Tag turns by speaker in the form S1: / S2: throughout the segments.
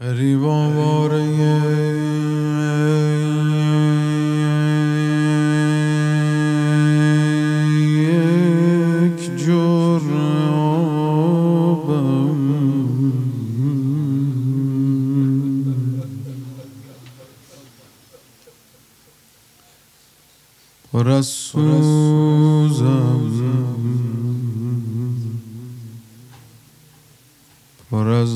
S1: غریب آواره یک جرعه آبم پر از سوزم پر از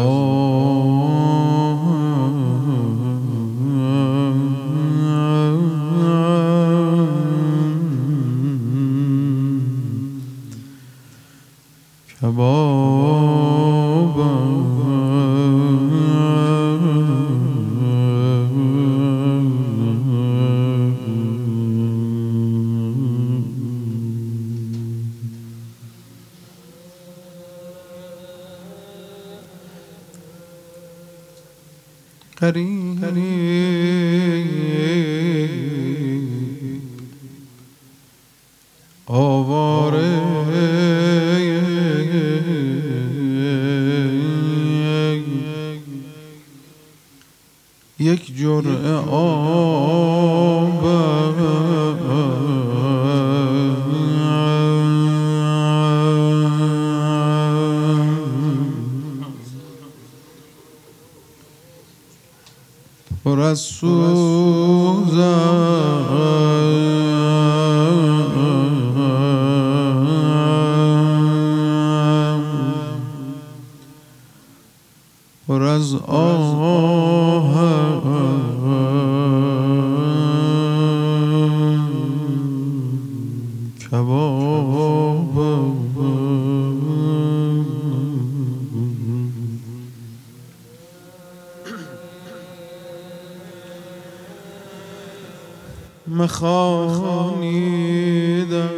S1: غریب آواره یک جرعه آب پر از سوزم پر از کباب مخانیدم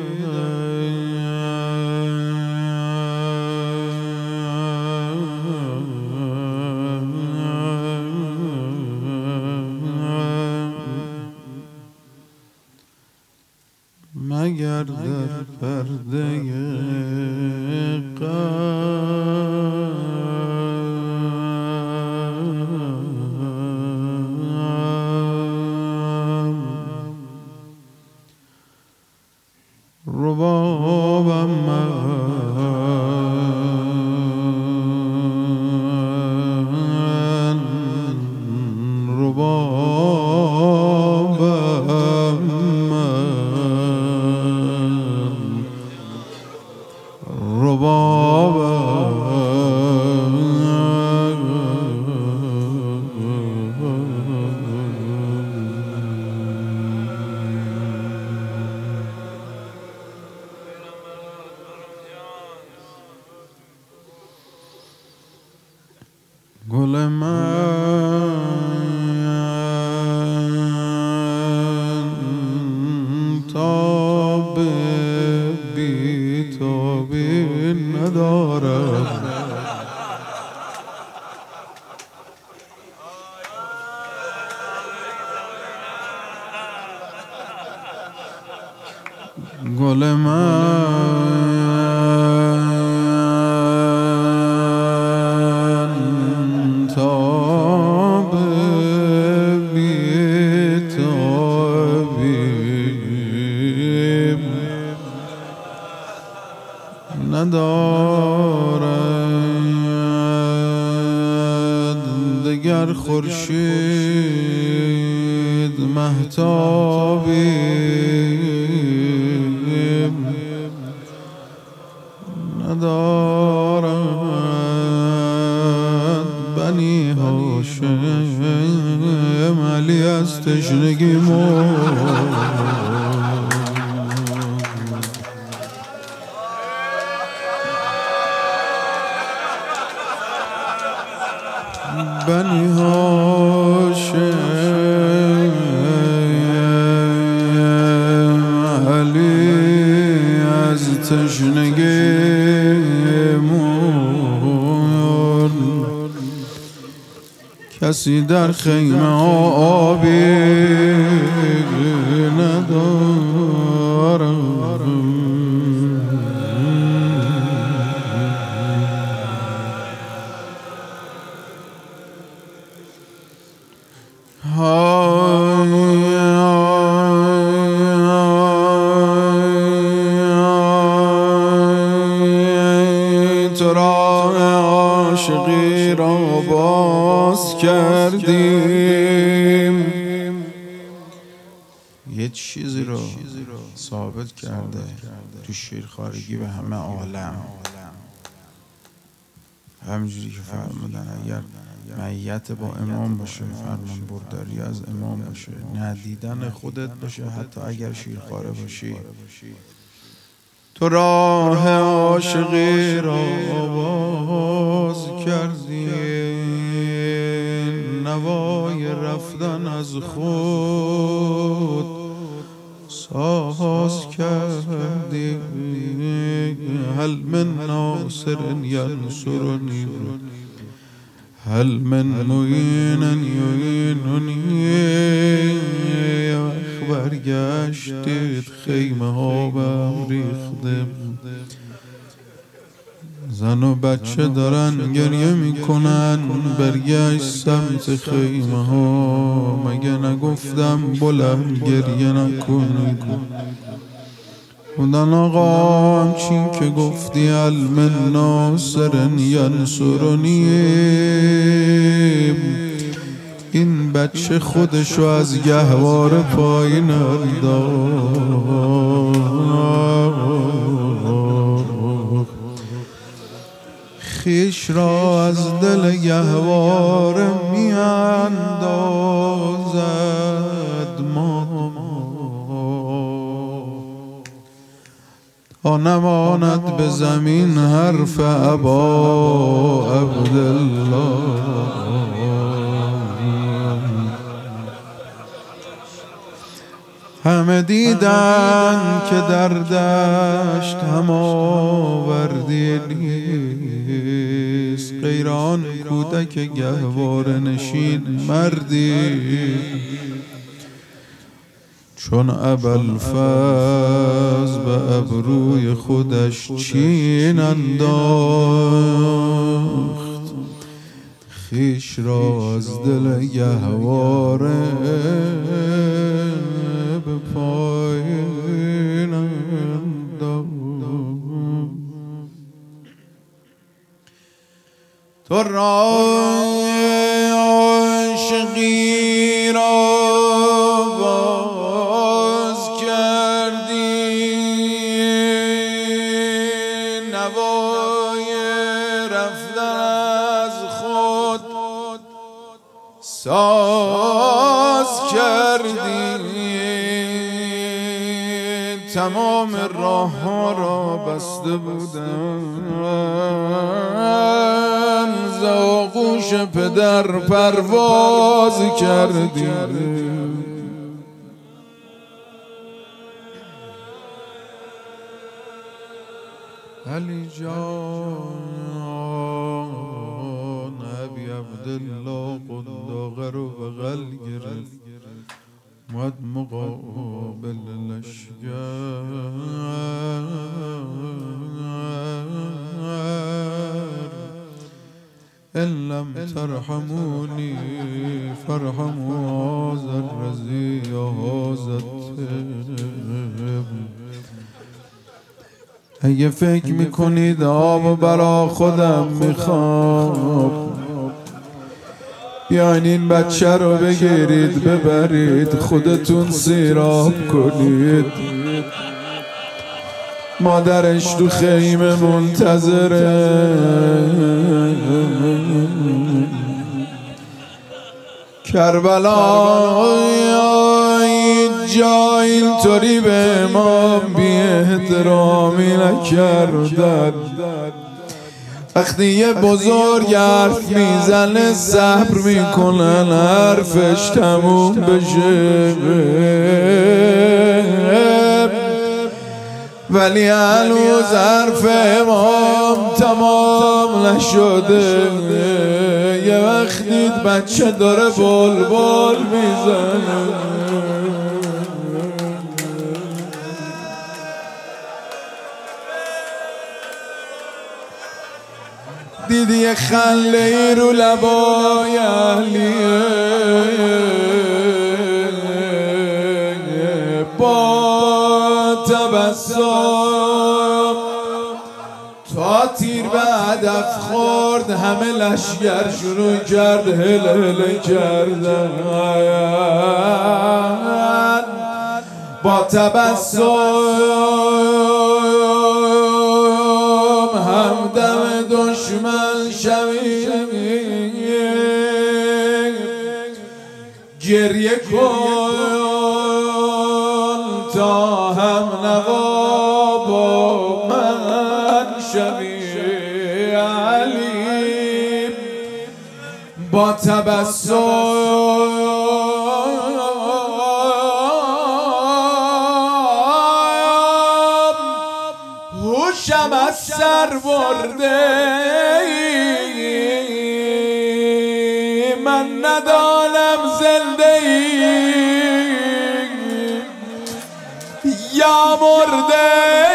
S1: مگر در پرده ربابم من ربابم من گل من تاب بی تابی ندارد گل من تاب بی تابی ندارد دگر خورشید مهتابی ندارد بنی هاشم علی از تشنگی مرد بنی هاشم علی از تشنگی مرد کسی در خیمه آبی ندارد تو راه عاشقی را باز کردیم، یه چیزی رو ثابت کرده تو شیرخوارگی به همه عالم. همینجوری که فرمودن اگر میت با امام باشه فرمان برداری از امام باشه، ندیدن خودت باشه حتی اگر شیرخواره باشی. تو راه عاشقی را باز کردی، نوای رفتن از خود ساز کردی. هل من ناصر ینصرنی، هل من معین یعیننی. برگشتید خیمه ها بهم ریخته، زن و بچه دارن گریه میکنن. برگشت سمت خیمه ها، مگه نگفتم بلند گریه نکنید؟ خودن آقا همچین که گفتی هل من ناصر ینصرنی، این بچه خودشو از گهواره پایین انداخت، خیش را از دل گهواره میاندازد. ما تا نماند به زمین حرف ابا عبدالله. همه دیدن که در دشت هماوردی نیست، غیر آن کودک گهواره نشین مردی. چون ابوالفضل به ابروی خودش چین انداخت، خیش را از دل گهواره به پایین انداخت. تو راه عاشقی را باز کردی، نوای رفتن از خود ساز کردی. تمام راه ها را بسته بودن، ز آغوش پدر پرواز کردی. علی جان ابی عبدالله قنداقه رو بغل گرفت، اومد مقابل لشگر. ان لم ترحمونی فارحموا هذا الرضی یا هذا الطب. اگه فکر میکنید آبو برا خودم میخوام، بیاین این بچه رو بگیرید ببرید خودتون سیراب کنید. مادرش تو خیمه منتظره، کربلای جا اینطوری به امام بی احترامی نکردن. وقتی یه بزرگ حرف میزنه صبر میکنن حرفش تموم بشه، ولی هنوز حرف امام تمام نشده. یه وقت دید بچه داره بلبل میزنه، دیدی یه خنده ای رو لبای علیه، تبسم تا تیر به هدف خورد همه لشگر شروع کرد هل هل کردن با تبسم همدم دشمن شویم گریه کن تا هم نوا با من شوی علی با تبسم هوشم از سر برده من ندانم زنده ای یا مرده